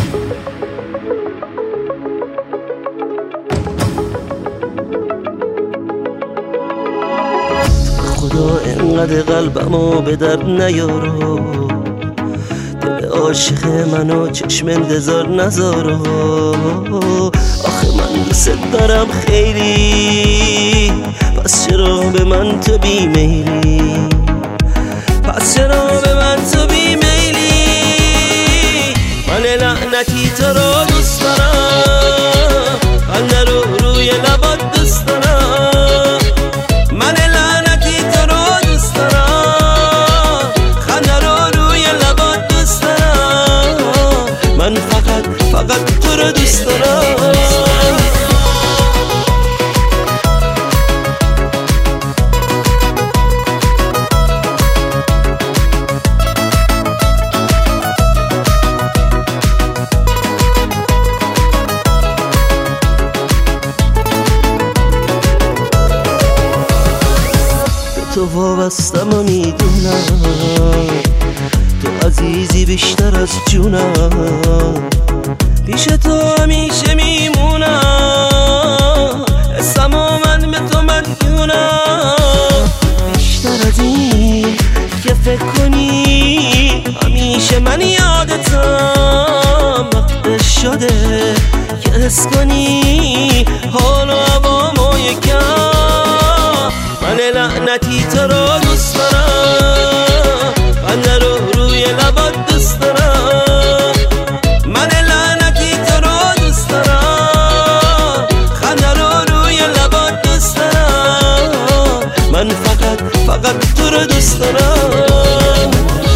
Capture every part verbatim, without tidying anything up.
خدا اینقدر قلبمو به درد نیارو، دل عاشق منو چشم انتظار نذارو. آخه من دوست دارم خیلی، پس چرا به من تو بیمیلی؟ پس چرا به من تو بیمیلی؟ من لعنتی تو رو دوست دارم، خنده رو روی لبات دوست دارم. من لعنتی تو رو دوست دارم، خنده رو روی لبات دوست دارم. من فقط فقط تو رو دوست دارم. تو وابستم و میدونم تو عزیزی بیشتر از جونم. پیش تو همیشه میمونم، اسم و من به تو مدیونم. بیشتر از این که فکر کنی همیشه من یادتم. وقت شده که حس کنی حال و هوامو یکم. من لعنتی تو رو دوست دارم، خنده رو روی لبات دوست دارم. من لعنتی تو رو دوست دارم، خنده رو روی لبات دوست دارم. من فقط فقط تو رو دوست دارم.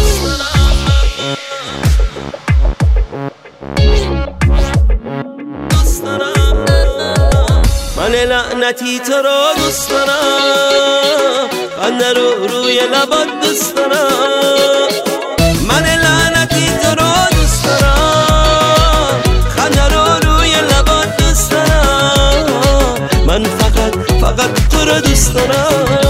من لعنتی تو رو دوست دارم، خنده رو روی لبات دوست دارم. من لعنتی تو رو دوست دارم، خنده رو روی لبات دوست دارم. من فقط فقط تو رو دوست دارم.